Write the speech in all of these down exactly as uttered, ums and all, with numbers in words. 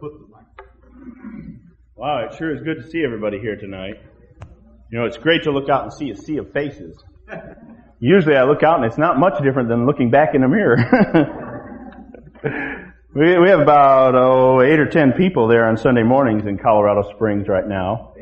Wow, it sure is good to see everybody here tonight. You know, it's great to look out and see a sea of faces. Usually I look out and it's not much different than looking back in the mirror. we, we have about, oh, eight or ten people there on Sunday mornings in Colorado Springs right now.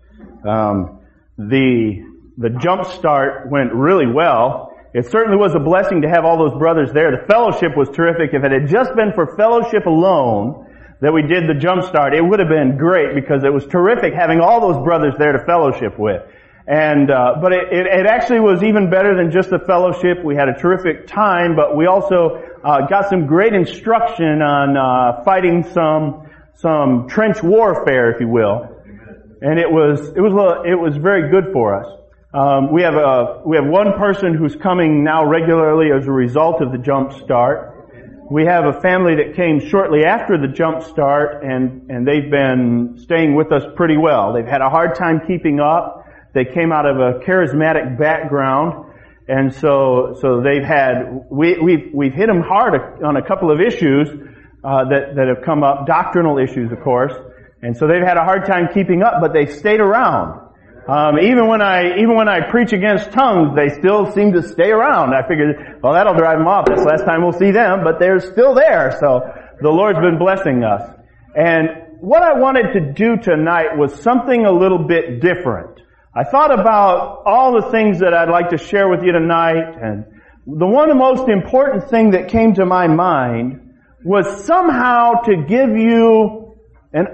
Um, the, the jump start went really well. It certainly was a blessing to have all those brothers there. The fellowship was terrific. If it had just been for fellowship alone that we did the jump start, it would have been great because it was terrific having all those brothers there to fellowship with. And, uh, but it, it, it actually was even better than just the fellowship. We had a terrific time, but we also, uh, got some great instruction on, uh, fighting some, some trench warfare, if you will. And it was, it was, it was very good for us. Um, we have a, we have one person who's coming now regularly as a result of the jump start. We have a family that came shortly after the jump start, and, and they've been staying with us pretty well. They've had a hard time keeping up. They came out of a charismatic background, and so, so they've had, we, we've, we've hit them hard on a couple of issues, uh, that, that have come up, doctrinal issues, of course. And so they've had a hard time keeping up, but they've stayed around. Um, even when I, even when I preach against tongues, they still seem to stay around. I figured, well, that'll drive them off. This last time we'll see them, but they're still there. So the Lord's been blessing us. And what I wanted to do tonight was something a little bit different. I thought about all the things that I'd like to share with you tonight, and the one, the most important thing that came to my mind was somehow to give you an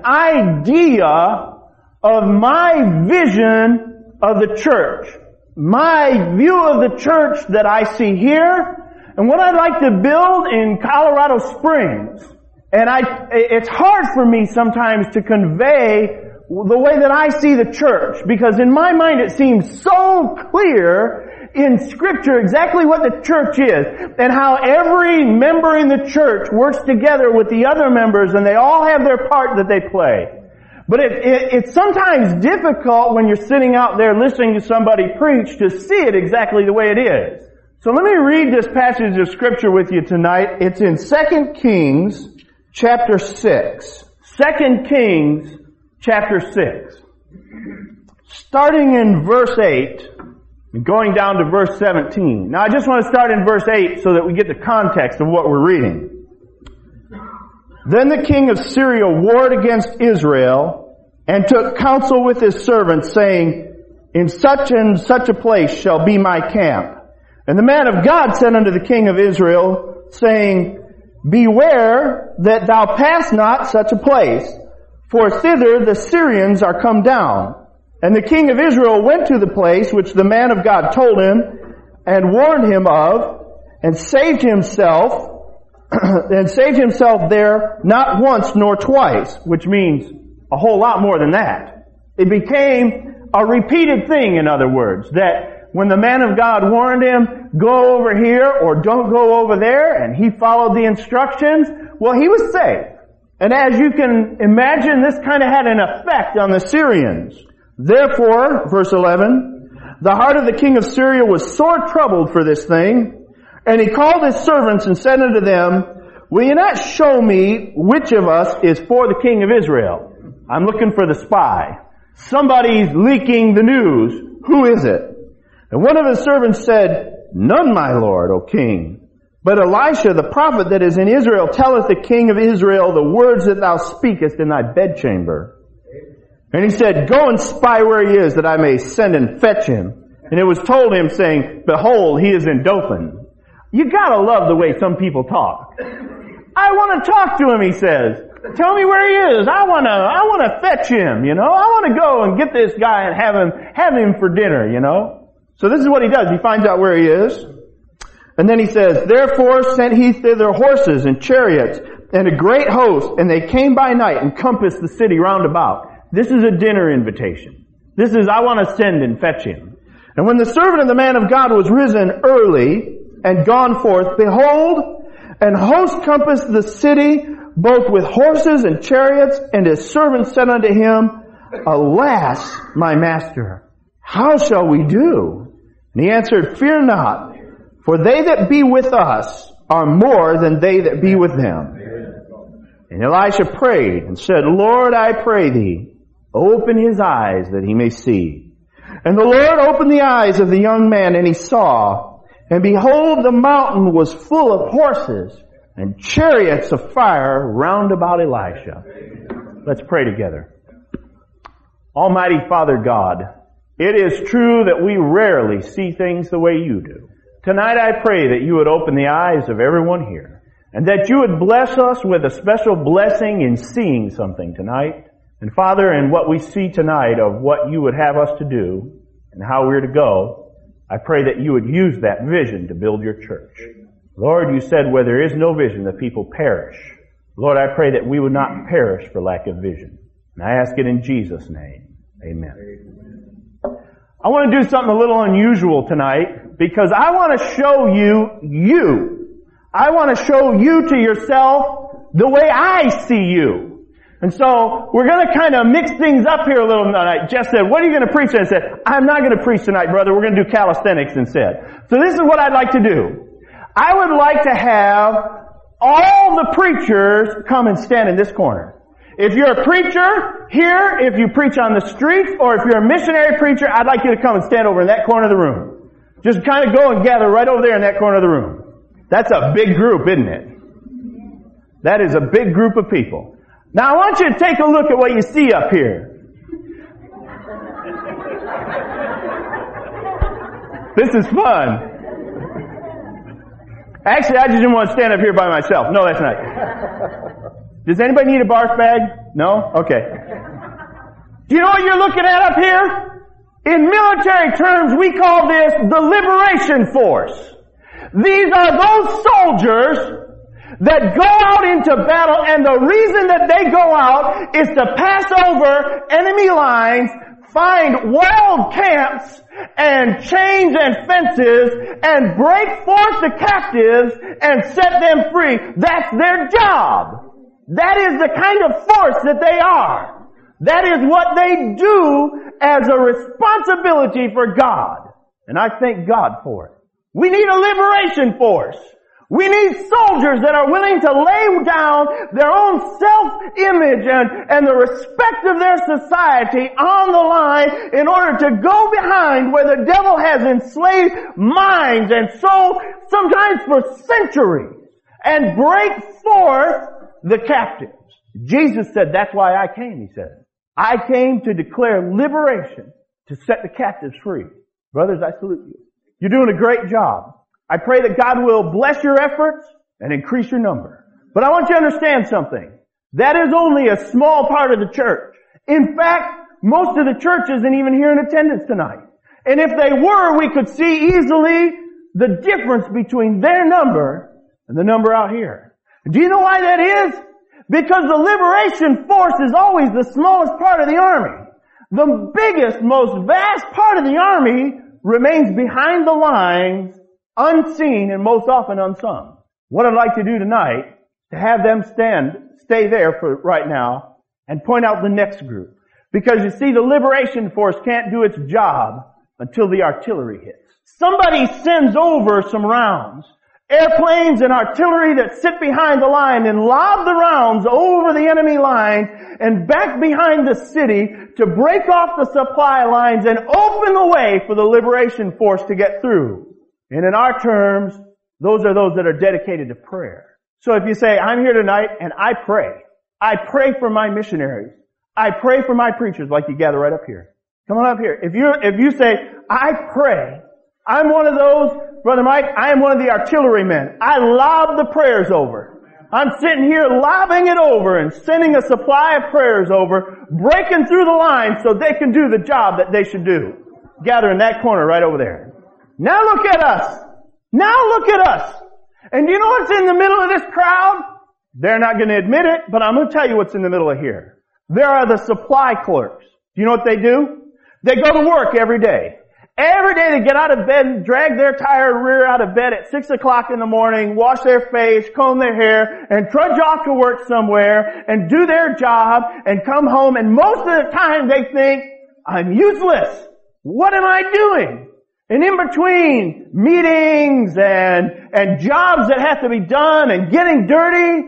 idea of my vision of the church, my view of the church that I see here, and what I'd like to build in Colorado Springs. And I, it's hard for me sometimes to convey the way that I see the church, because in my mind it seems so clear in Scripture exactly what the church is, and how every member in the church works together with the other members, and they all have their part that they play. But it, it, it's sometimes difficult when you're sitting out there listening to somebody preach to see it exactly the way it is. So let me read this passage of Scripture with you tonight. It's in Second Kings chapter six. Second Kings chapter six. Starting in verse eight and going down to verse seventeen. Now I just want to start in verse eight so that we get the context of what we're reading. Then the king of Syria warred against Israel and took counsel with his servants, saying, in such and such a place shall be my camp. And the man of God said unto the king of Israel, saying, beware that thou pass not such a place, for thither the Syrians are come down. And the king of Israel went to the place which the man of God told him, and warned him of, and saved himself, and saved himself there not once nor twice, which means a whole lot more than that. It became a repeated thing, in other words, that when the man of God warned him, go over here or don't go over there, and he followed the instructions, well, he was safe. And as you can imagine, this kind of had an effect on the Syrians. Therefore, verse eleven, the heart of the king of Syria was sore troubled for this thing, and he called his servants and said unto them, will you not show me which of us is for the king of Israel? I'm looking for the spy. Somebody's leaking the news. Who is it? And one of his servants said, none, my lord, O king. But Elisha, the prophet that is in Israel, telleth the king of Israel the words that thou speakest in thy bedchamber. And he said, go and spy where he is, that I may send and fetch him. And it was told him, saying, behold, he is in Dothan. You gotta love the way some people talk. I want to talk to him, he says. Tell me where he is. I want to, I want to fetch him, you know. I want to go and get this guy and have him, have him for dinner, you know. So this is what he does. He finds out where he is. And then he says, therefore sent he thither horses and chariots and a great host, and they came by night and compassed the city round about. This is a dinner invitation. This is, I want to send and fetch him. And when the servant of the man of God was risen early and gone forth, behold, an host compassed the city, both with horses and chariots, and his servant said unto him, alas, my master, how shall we do? And he answered, fear not, for they that be with us are more than they that be with them. And Elisha prayed and said, Lord, I pray thee, open his eyes that he may see. And the Lord opened the eyes of the young man, and he saw. And behold, the mountain was full of horses and chariots of fire round about Elisha. Let's pray together. Almighty Father God, it is true that we rarely see things the way you do. Tonight I pray that you would open the eyes of everyone here, and that you would bless us with a special blessing in seeing something tonight. And Father, in what we see tonight of what you would have us to do and how we're to go, I pray that you would use that vision to build your church. Lord, you said where there is no vision, the people perish. Lord, I pray that we would not perish for lack of vision. And I ask it in Jesus' name. Amen. I want to do something a little unusual tonight because I want to show you you. I want to show you to yourself the way I see you. And so we're going to kind of mix things up here a little tonight. Jess said, what are you going to preach? And I said, I'm not going to preach tonight, brother. We're going to do calisthenics instead. So this is what I'd like to do. I would like to have all the preachers come and stand in this corner. If you're a preacher here, if you preach on the streets, or if you're a missionary preacher, I'd like you to come and stand over in that corner of the room. Just kind of go and gather right over there in that corner of the room. That's a big group, isn't it? That is a big group of people. Now I want you to take a look at what you see up here. This is fun. Actually, I just didn't want to stand up here by myself. No, that's not. Does anybody need a barf bag? No? Okay. Do you know what you're looking at up here? In military terms, we call this the liberation force. These are those soldiers that go out into battle, and the reason that they go out is to pass over enemy lines, find wild camps, and chains and fences, and break forth the captives and set them free. That's their job. That is the kind of force that they are. That is what they do as a responsibility for God. And I thank God for it. We need a liberation force. We need soldiers that are willing to lay down their own self-image and, and the respect of their society on the line in order to go behind where the devil has enslaved minds, and so sometimes for centuries, and break forth the captives. Jesus said, that's why I came, he said. I came to declare liberation, to set the captives free. Brothers, I salute you. You're doing a great job. I pray that God will bless your efforts and increase your number. But I want you to understand something. That is only a small part of the church. In fact, most of the church isn't even here in attendance tonight. And if they were, we could see easily the difference between their number and the number out here. Do you know why that is? Because the liberation force is always the smallest part of the army. The biggest, most vast part of the army remains behind the lines, unseen and most often unsung. What I'd like to do tonight is to have them stand, stay there for right now, and point out the next group. Because you see, the liberation force can't do its job until the artillery hits. Somebody sends over some rounds. Airplanes and artillery that sit behind the line and lob the rounds over the enemy lines and back behind the city to break off the supply lines and open the way for the liberation force to get through. And in our terms, those are those that are dedicated to prayer. So if you say, I'm here tonight and I pray. I pray for my missionaries. I pray for my preachers, like you gather right up here. Come on up here. If you, if you say, I pray, I'm one of those, Brother Mike, I am one of the artillery men. I lob the prayers over. I'm sitting here lobbing it over and sending a supply of prayers over, breaking through the line so they can do the job that they should do. Gather in that corner right over there. Now look at us. Now look at us. And do you know what's in the middle of this crowd? They're not going to admit it, but I'm going to tell you what's in the middle of here. There are the supply clerks. Do you know what they do? They go to work every day. Every day they get out of bed and drag their tired rear out of bed at six o'clock in the morning, wash their face, comb their hair, and trudge off to work somewhere and do their job and come home. And most of the time they think, I'm useless. What am I doing? And in between meetings and, and jobs that have to be done and getting dirty,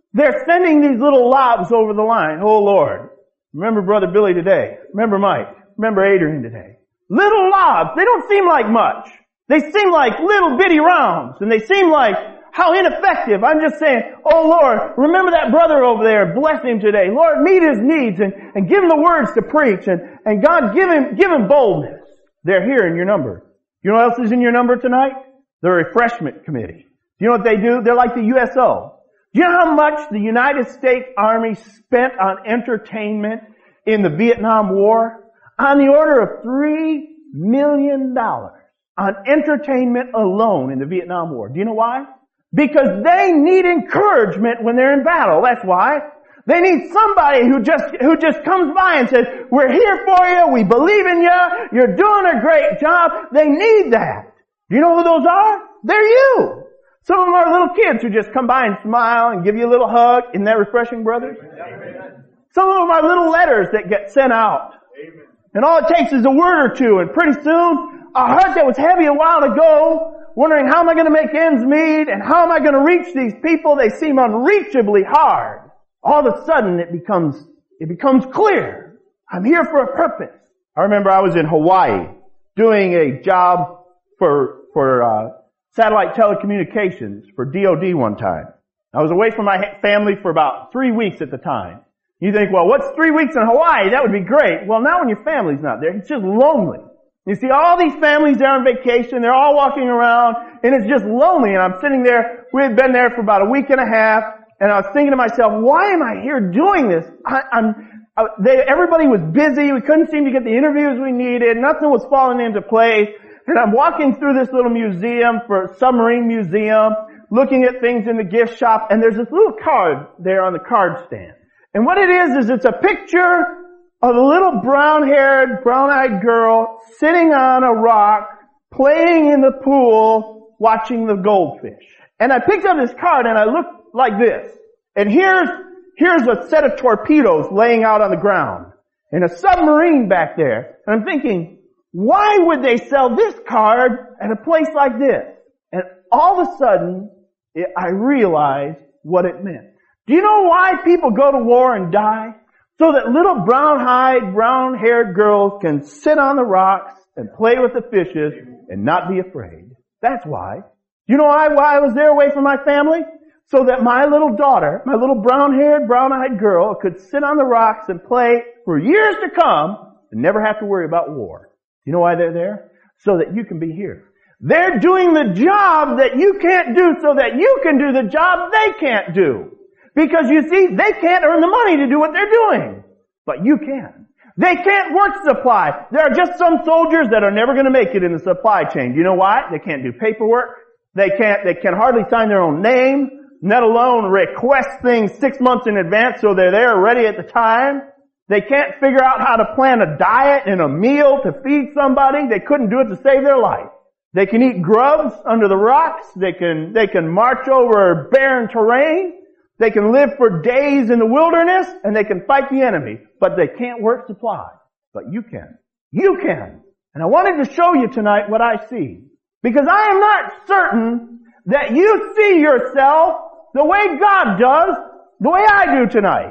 they're sending these little lobs over the line. Oh Lord, remember Brother Billy today. Remember Mike. Remember Adrian today. Little lobs. They don't seem like much. They seem like little bitty rounds, and they seem like how ineffective. I'm just saying, oh Lord, remember that brother over there. Bless him today. Lord, meet his needs and, and give him the words to preach. And, and God, give him, give him boldness. They're here in your number. You know what else is in your number tonight? The refreshment committee. Do you know what they do? They're like the U S O. Do you know how much the United States Army spent on entertainment in the Vietnam War? On the order of three million dollars on entertainment alone in the Vietnam War. Do you know why? Because they need encouragement when they're in battle. That's why. They need somebody who just, who just comes by and says, we're here for you, we believe in you, you're doing a great job. They need that. Do you know who those are? They're you. Some of them are little kids who just come by and smile and give you a little hug. Isn't that refreshing, brothers? Amen. Some of them are little letters that get sent out. Amen. And all it takes is a word or two, and pretty soon, a heart that was heavy a while ago, wondering how am I going to make ends meet and how am I going to reach these people? They seem unreachably hard. All of a sudden it becomes, it becomes clear. I'm here for a purpose. I remember I was in Hawaii doing a job for, for, uh, satellite telecommunications for D O D one time. I was away from my family for about three weeks at the time. You think, well, what's three weeks in Hawaii? That would be great. Well, not when your family's not there. It's just lonely. You see all these families there on vacation, they're all walking around, and it's just lonely, and I'm sitting there, we had been there for about a week and a half, and I was thinking to myself, why am I here doing this? I, I'm, I, they, everybody was busy, we couldn't seem to get the interviews we needed, nothing was falling into place, and I'm walking through this little museum, for submarine museum, looking at things in the gift shop, and there's this little card there on the card stand. And what it is, is it's a picture of a little brown-haired, brown-eyed girl sitting on a rock, playing in the pool, watching the goldfish. And I picked up this card and I looked like this. And here's, here's a set of torpedoes laying out on the ground. And a submarine back there. And I'm thinking, why would they sell this card at a place like this? And all of a sudden, it, I realized what it meant. Do you know why people go to war and die? So that little brown-eyed, brown-haired girls can sit on the rocks and play with the fishes and not be afraid. That's why. You know why, why I was there away from my family? So that my little daughter, my little brown-haired, brown-eyed girl could sit on the rocks and play for years to come and never have to worry about war. You know why they're there? So that you can be here. They're doing the job that you can't do so that you can do the job they can't do. Because you see, they can't earn the money to do what they're doing. But you can. They can't work supply. There are just some soldiers that are never going to make it in the supply chain. Do you know why? They can't do paperwork. They can't, they can hardly sign their own name, let alone request things six months in advance so they're there ready at the time. They can't figure out how to plan a diet and a meal to feed somebody. They couldn't do it to save their life. They can eat grubs under the rocks. They can, they can march over barren terrain. They can live for days in the wilderness, and they can fight the enemy, but they can't work supply. But you can. You can. And I wanted to show you tonight what I see. Because I am not certain that you see yourself the way God does, the way I do tonight.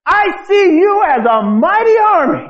I see you as a mighty army.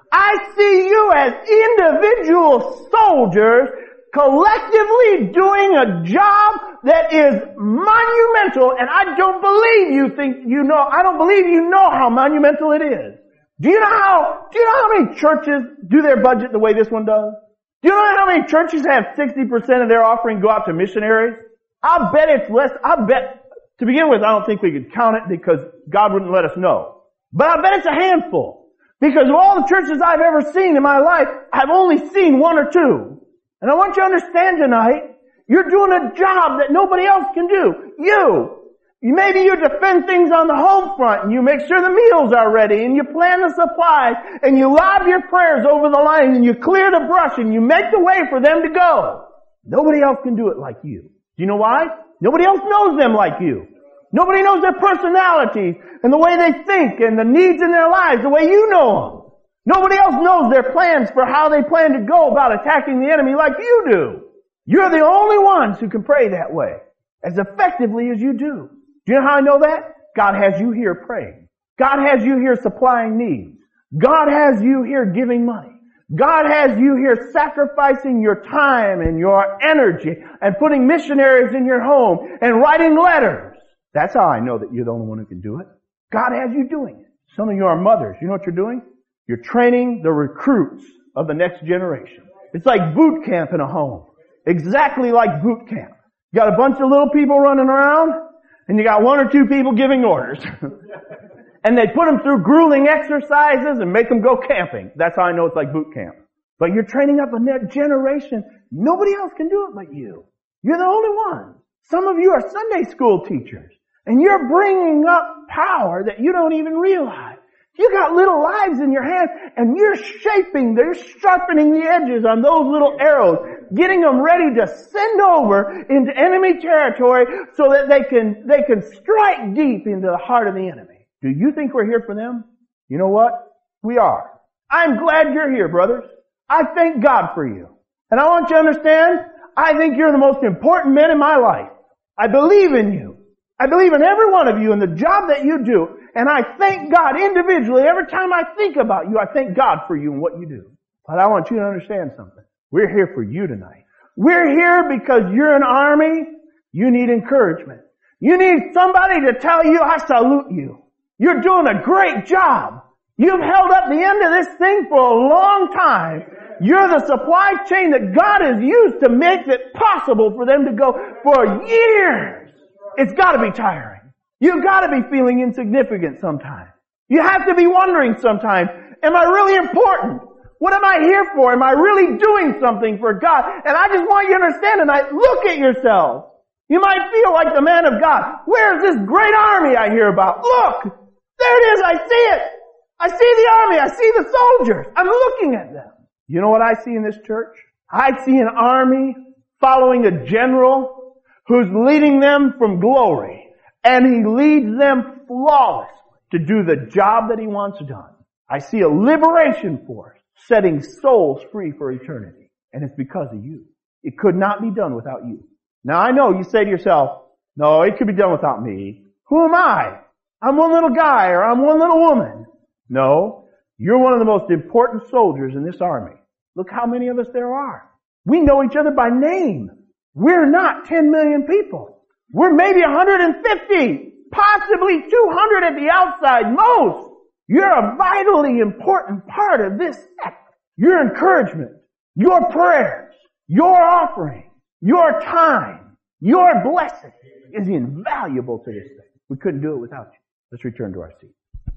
I see you as individual soldiers collectively doing a job that is monumental, and I don't believe you think you know, I don't believe you know how monumental it is. Do you know how, do you know how many churches do their budget the way this one does? Do you know how many churches have sixty percent of their offering go out to missionaries? I'll bet it's less, I'll bet, to begin with, I don't think we could count it because God wouldn't let us know. But I bet it's a handful. Because of all the churches I've ever seen in my life, I've only seen one or two. And I want you to understand tonight, you're doing a job that nobody else can do. You. Maybe you defend things on the home front and you make sure the meals are ready and you plan the supplies and you lob your prayers over the line and you clear the brush and you make the way for them to go. Nobody else can do it like you. Do you know why? Nobody else knows them like you. Nobody knows their personalities and the way they think and the needs in their lives the way you know them. Nobody else knows their plans for how they plan to go about attacking the enemy like you do. You're the only ones who can pray that way, as effectively as you do. Do you know how I know that? God has you here praying. God has you here supplying needs. God has you here giving money. God has you here sacrificing your time and your energy and putting missionaries in your home and writing letters. That's how I know that you're the only one who can do it. God has you doing it. Some of you are mothers. You know what you're doing? You're training the recruits of the next generation. It's like boot camp in a home. Exactly like boot camp. You got a bunch of little people running around, and you got one or two people giving orders. And they put them through grueling exercises and make them go camping. That's how I know it's like boot camp. But you're training up a next generation. Nobody else can do it but you. You're the only one. Some of you are Sunday school teachers, and you're bringing up power that you don't even realize. You got little lives in your hands, and you're shaping, they're sharpening the edges on those little arrows, getting them ready to send over into enemy territory so that they can, they can strike deep into the heart of the enemy. Do you think we're here for them? You know what? We are. I'm glad you're here, brothers. I thank God for you. And I want you to understand, I think you're the most important men in my life. I believe in you. I believe in every one of you and the job that you do. And I thank God individually. Every time I think about you, I thank God for you and what you do. But I want you to understand something. We're here for you tonight. We're here because you're an army. You need encouragement. You need somebody to tell you, I salute you. You're doing a great job. You've held up the end of this thing for a long time. You're the supply chain that God has used to make it possible for them to go for years. It's got to be tiring. You've got to be feeling insignificant sometimes. You have to be wondering sometimes, am I really important? What am I here for? Am I really doing something for God? And I just want you to understand tonight, look at yourself. You might feel like the man of God. Where's this great army I hear about? Look! There it is, I see it. I see the army, I see the soldiers. I'm looking at them. You know what I see in this church? I see an army following a general who's leading them from glory. And he leads them flawlessly to do the job that he wants done. I see a liberation force setting souls free for eternity. And it's because of you. It could not be done without you. Now I know you say to yourself, no, it could be done without me. Who am I? I'm one little guy or I'm one little woman. No, you're one of the most important soldiers in this army. Look how many of us there are. We know each other by name. We're not ten million people. We're maybe one hundred fifty, possibly two hundred at the outside most. You're a vitally important part of this effort. Your encouragement, your prayers, your offering, your time, your blessing is invaluable to this thing. We couldn't do it without you. Let's return to our seat.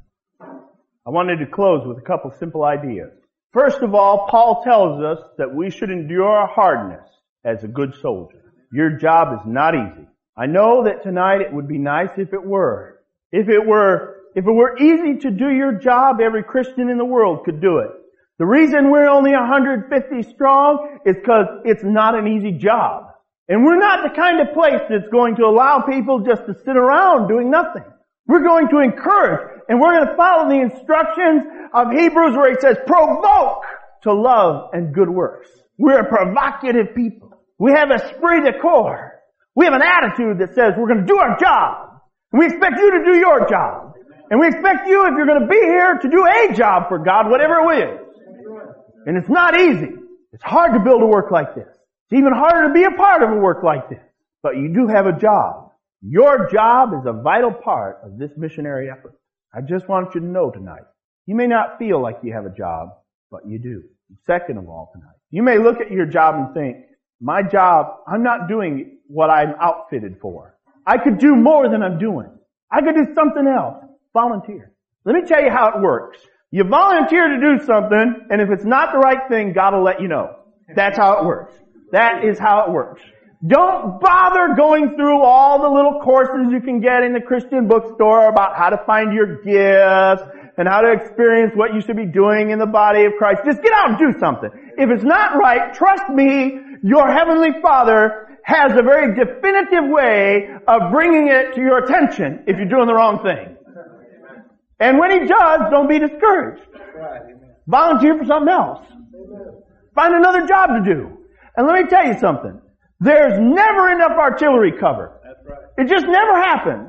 I wanted to close with a couple simple ideas. First of all, Paul tells us that we should endure hardness as a good soldier. Your job is not easy. I know that tonight it would be nice if it were. If it were, if it were easy to do your job, every Christian in the world could do it. The reason we're only one hundred fifty strong is because it's not an easy job. And we're not the kind of place that's going to allow people just to sit around doing nothing. We're going to encourage, and we're going to follow the instructions of Hebrews where he says, provoke to love and good works. We're a provocative people. We have a esprit de corps. We have an attitude that says we're going to do our job. And we expect you to do your job. And we expect you, if you're going to be here, to do a job for God, whatever it is. And it's not easy. It's hard to build a work like this. It's even harder to be a part of a work like this. But you do have a job. Your job is a vital part of this missionary effort. I just want you to know tonight, you may not feel like you have a job, but you do. Second of all tonight, you may look at your job and think, my job, I'm not doing what I'm outfitted for. I could do more than I'm doing. I could do something else. Volunteer. Let me tell you how it works. You volunteer to do something, and if it's not the right thing, God will let you know. That's how it works. That is how it works. Don't bother going through all the little courses you can get in the Christian bookstore about how to find your gifts and how to experience what you should be doing in the body of Christ. Just get out and do something. If it's not right, trust me, your Heavenly Father has a very definitive way of bringing it to your attention if you're doing the wrong thing. And when He does, don't be discouraged. Volunteer for something else. Find another job to do. And let me tell you something. There's never enough artillery cover. It just never happens.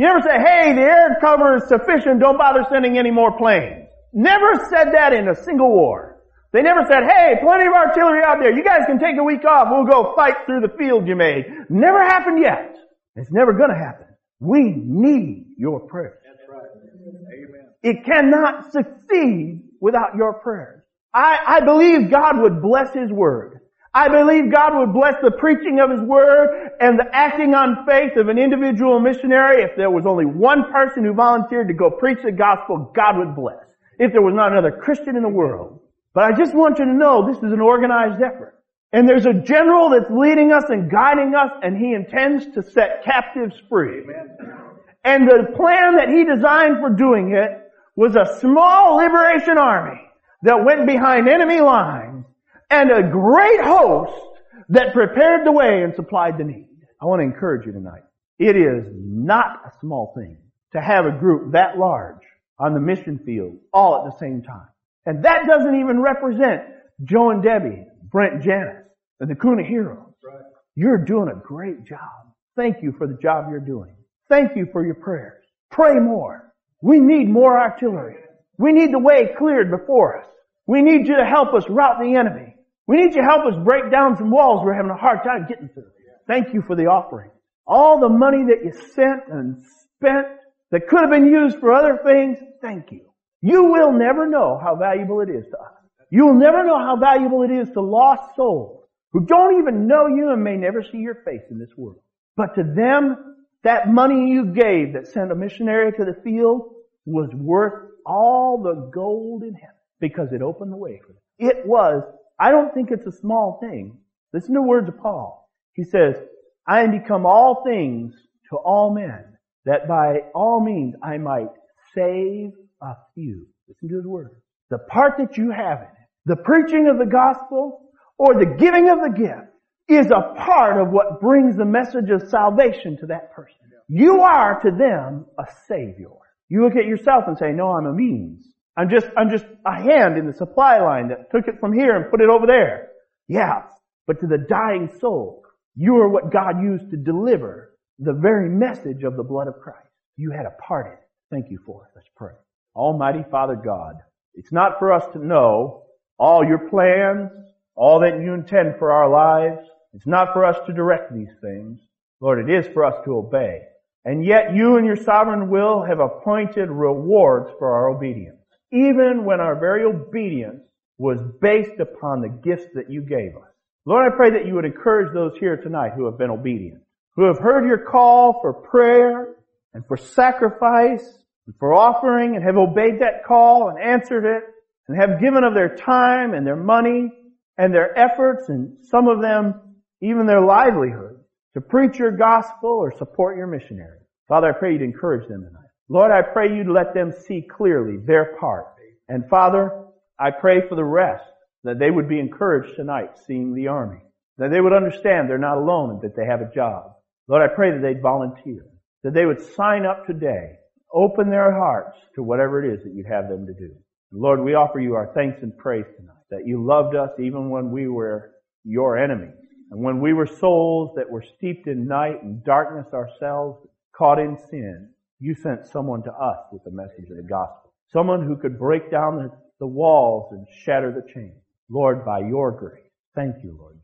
You never say, hey, the air cover is sufficient, don't bother sending any more planes. Never said that in a single war. They never said, hey, plenty of artillery out there, you guys can take a week off, we'll go fight through the field you made. Never happened yet. It's never gonna happen. We need your prayers. That's right. Amen. It cannot succeed without your prayers. I, I believe God would bless His Word. I believe God would bless the preaching of His Word and the acting on faith of an individual missionary. If there was only one person who volunteered to go preach the gospel, God would bless. If there was not another Christian in the world. But I just want you to know this is an organized effort. And there's a general that's leading us and guiding us, and he intends to set captives free. Amen. And the plan that he designed for doing it was a small liberation army that went behind enemy lines and a great host that prepared the way and supplied the need. I want to encourage you tonight. It is not a small thing to have a group that large on the mission field all at the same time. And that doesn't even represent Joe and Debbie, Brent and Janice, and the Kuna Heroes. Right. You're doing a great job. Thank you for the job you're doing. Thank you for your prayers. Pray more. We need more artillery. We need the way cleared before us. We need you to help us rout the enemy. We need you to help us break down some walls we're having a hard time getting through. Thank you for the offering. All the money that you sent and spent that could have been used for other things, thank you. You will never know how valuable it is to us. You will never know how valuable it is to lost souls who don't even know you and may never see your face in this world. But to them, that money you gave that sent a missionary to the field was worth all the gold in heaven because it opened the way for them. It was, I don't think it's a small thing. Listen to the words of Paul. He says, I am become all things to all men, that by all means I might save a few. Listen to his words. The part that you have in it, the preaching of the gospel or the giving of the gift, is a part of what brings the message of salvation to that person. You are to them a savior. You look at yourself and say, no, I'm a means. I'm just, I'm just a hand in the supply line that took it from here and put it over there. Yeah, but to the dying soul, you are what God used to deliver the very message of the blood of Christ. You had a part in it. Thank you for it. Let's pray. Almighty Father God, it's not for us to know all your plans, all that you intend for our lives. It's not for us to direct these things. Lord, it is for us to obey. And yet you in your sovereign will have appointed rewards for our obedience, even when our very obedience was based upon the gifts that you gave us. Lord, I pray that you would encourage those here tonight who have been obedient, who have heard your call for prayer and for sacrifice and for offering and have obeyed that call and answered it and have given of their time and their money and their efforts and some of them even their livelihood to preach your gospel or support your missionary. Father, I pray you'd encourage them tonight. Lord, I pray you'd let them see clearly their part. And Father, I pray for the rest that they would be encouraged tonight seeing the army, that they would understand they're not alone and that they have a job. Lord, I pray that they'd volunteer, that they would sign up today, open their hearts to whatever it is that you'd have them to do. And Lord, we offer you our thanks and praise tonight, that you loved us even when we were your enemies. And when we were souls that were steeped in night and darkness ourselves, caught in sin, you sent someone to us with the message of the gospel. Someone who could break down the, the walls and shatter the chains. Lord, by your grace. Thank you, Lord.